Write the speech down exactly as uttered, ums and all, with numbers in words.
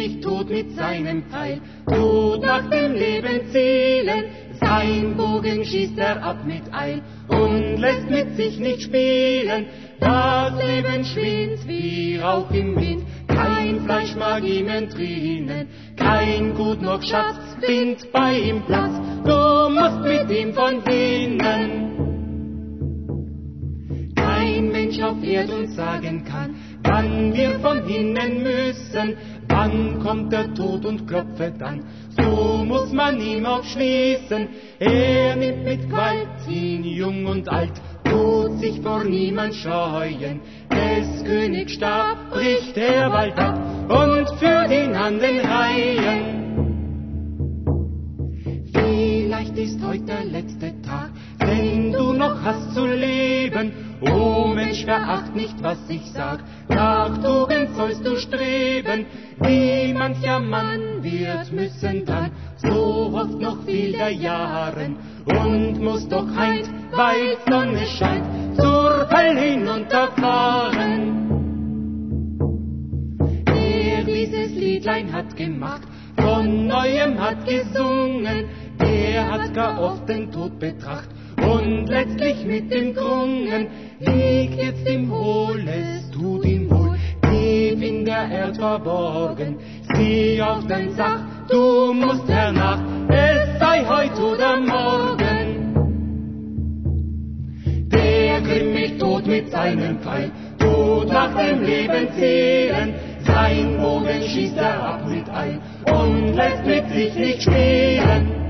mich tot mit seinem Pfeil, tut nach dem Leben zielen, sein Bogen schießt er ab mit Eil und lässt mit sich nicht spielen. Das Leben schwindt wie Rauch im Wind, kein Fleisch mag ihm entrinnen, kein Gut noch Schatz findet bei ihm Platz, du musst mit ihm von hinnen. Kein Mensch auf Erd uns sagen kann, wann wir von hinnen müssen, wann kommt der Tod und klopfet an, so muss man ihm auch schließen. Er nimmt mit Gewalt ihn jung und alt, tut sich vor niemand scheuen, des Königs Stab bricht er bald ab und führt ihn an den Reihen. Vielleicht ist heute der letzte Tag, wenn du noch hast zu leben. O Mensch, veracht nicht, was ich sag, nach Tugend sollst du streben. Wie mancher Mann wird müssen dann, so oft noch viel der Jahren, und muss doch heint, weil Sonne scheint, zur Hölle hinunterfahren. Der dieses Liedlein hat gemacht, von Neuem hat gesungen, der hat gar oft den Tod betracht und letztlich mit dem Grungen, liegt jetzt im Hohl, es tut ihm wohl, tief in der Erd verborgen. Sieh auf dein Sach, du musst hernach, es sei heut oder morgen. Der grimmig Tod mit seinem Pfeil tut nach dem Leben zählen, sein Bogen schießt er ab mit Eil und lässt mit sich nicht spielen.